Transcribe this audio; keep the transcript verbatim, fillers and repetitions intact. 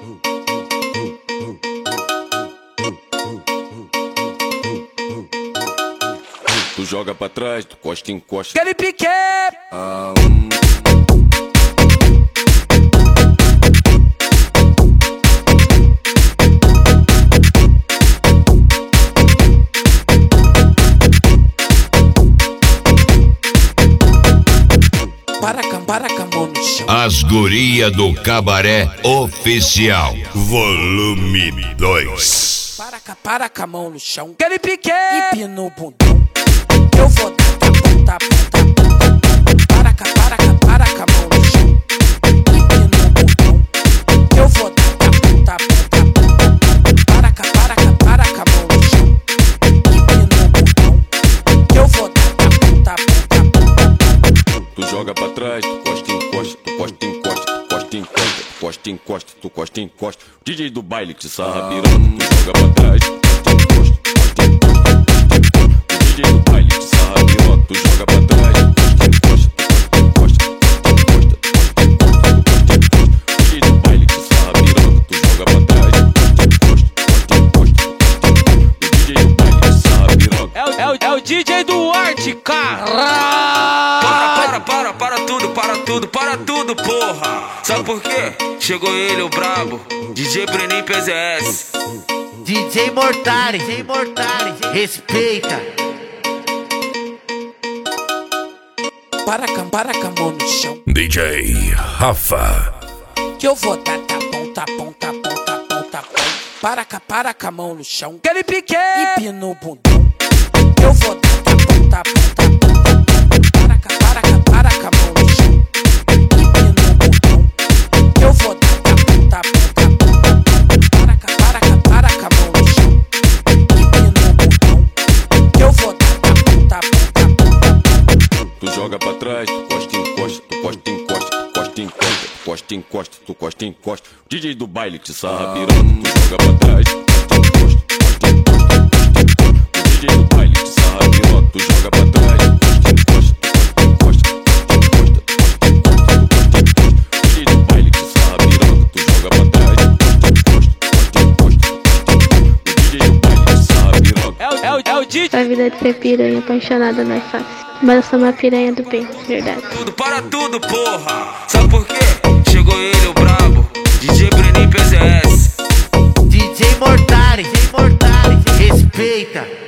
Tu joga pra trás, tu costa, encosta. Aquele pique! Ah, hum. Para a para a mão no chão. As Guria do Cabaré Oficial, volume dois. Para cá, para com a mão no chão. Aquele pique! Empina o bundão. Eu vou dar ponta, ponta, ponta. Para cá, para cá, para com a mão no chão. Empina o bundão. Eu vou dar ponta, ponta, ponta. Para cá, para cá, para com a mão no chão. Empina o bundão. Eu vou dar ponta, ponta, ponta. Tu joga pra trás, tu costa, encosta, tu costa, encosta, tu costa, encosta, tu costa, encosta, tu costa, encosta. D J do baile que sarra piranha, tu joga pra trás, tu costa, encosta, tu costa, encosta, tu costa, encosta. O D J do baile que sarra piranha, tu joga pra trás, tu costa, encosta, tu costa, encosta, tu costa, encosta, tu costa, encosta, tu costa, encosta. O D J do baile que sarra piranha, tu joga pra trás, tu costa, encosta, tu costa, encosta, tu costa, encosta. O D J do baile que sarra piranha. É o, é o, é o D J do Arte, cara. Para, para, para tudo, para tudo, para tudo, porra. Sabe por quê? Chegou ele, o brabo, D J Breninho P Z S. D J Mortari, D J Mortari, respeita. Para cá, para com a mão no chão. D J Rafa. Que eu vou dar tapão, tapão, tapão, tapão, tapão. Para cá, para com a mão no chão. Aquele pique! Empina o bundão. Eu vou dar tapão, tapão, tapão, tapão. Para cá, para cá, para com a mão no chão. Empina o bundão. Eu vou dar tapão, tapão, tapão, tapão. Para cá, para cá, para com a mão no chão. Empina o bundão. Eu vou dar tapão, tapão, tapão, tapão. Tu joga pra trás, tu costa, encosta, tu costa, encosta, tu costa, encosta, tu costa, encosta, tu costa, encosta. D J do baile que sarra piranha, tu joga pra trás, tu costa, encosta, tu costa, encosta, tu costa, encosta. O D J do baile que sarra piranha, tu joga pra trás, tu costa, encosta, tu costa, encosta, tu costa, encosta, tu costa, encosta, tu costa, encosta. O D J do baile que sarra piranha, tu joga pra trás, tu costa, encosta, tu costa, encosta, tu costa, encosta. O D J do baile que sarra piranha. É o, é o, é o D J. A vida de ser piranha apaixonada não é fácil. Mas eu sou uma piranha do bem, verdade. Tudo, para tudo, porra. Sabe por quê? Chegou ele, o brabo, D J Breninho P Z S. D J Mortari, D J Mortari, respeita.